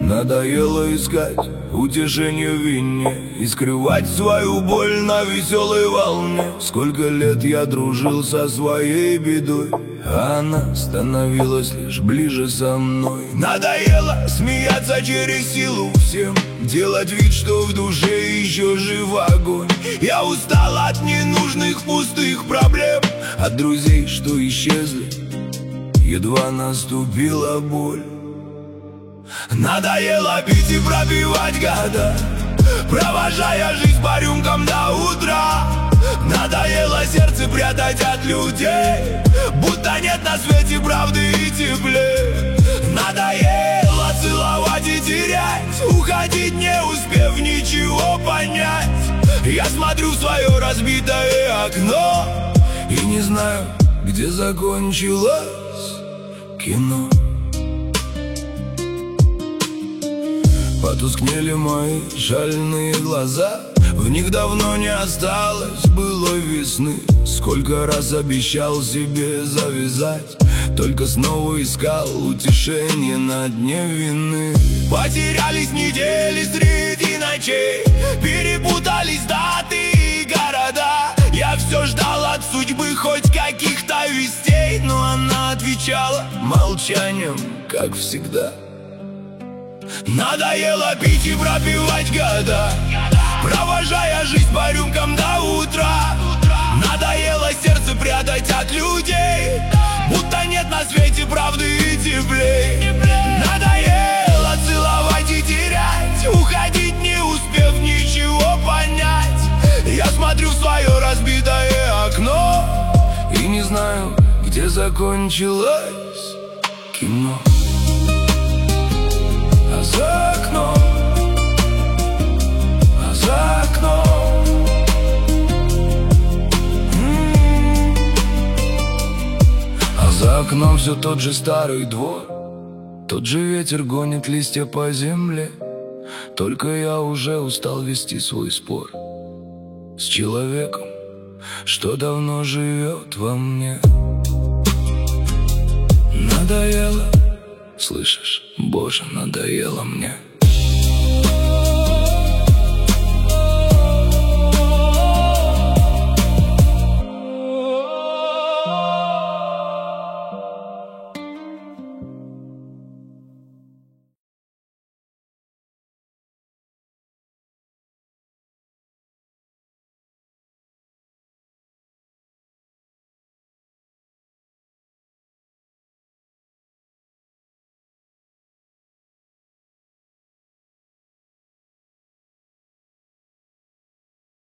Надоело искать утешение в вине и скрывать свою боль на веселой волне. Сколько лет я дружил со своей бедой, а она становилась лишь ближе со мной. Надоело смеяться через силу всем, делать вид, что в душе еще жив огонь. Я устал от ненужных пустых проблем, от друзей, что исчезли, едва наступила боль. Надоело пить и пропивать года, провожая жизнь по рюмкам до утра. Надоело сердце прятать от людей, будто нет на свете правды и тепле. Надоело целовать и терять, уходить не успев ничего понять. Я смотрю в свое разбитое окно и не знаю, где закончилось кино. Потускнели мои шальные глаза, в них давно не осталось былой весны. Сколько раз обещал себе завязать, только снова искал утешение на дне вины. Потерялись недели среди ночей, перепутались даты и города. Я все ждал от судьбы хоть каких-то вестей, но она отвечала молчанием, как всегда. Надоело пить и пропивать года, провожая жизнь по рюмкам до утра. Надоело сердце прятать от людей, будто нет на свете правды и теплей. Надоело целовать и терять, уходить не успев ничего понять. Я смотрю в свое разбитое окно и не знаю, где закончилось кино. А за окном, а за окном, а за окном все тот же старый двор, тот же ветер гонит листья по земле. Только я уже устал вести свой спор с человеком, что давно живет во мне. Надоело, слышишь, Боже, надоело мне.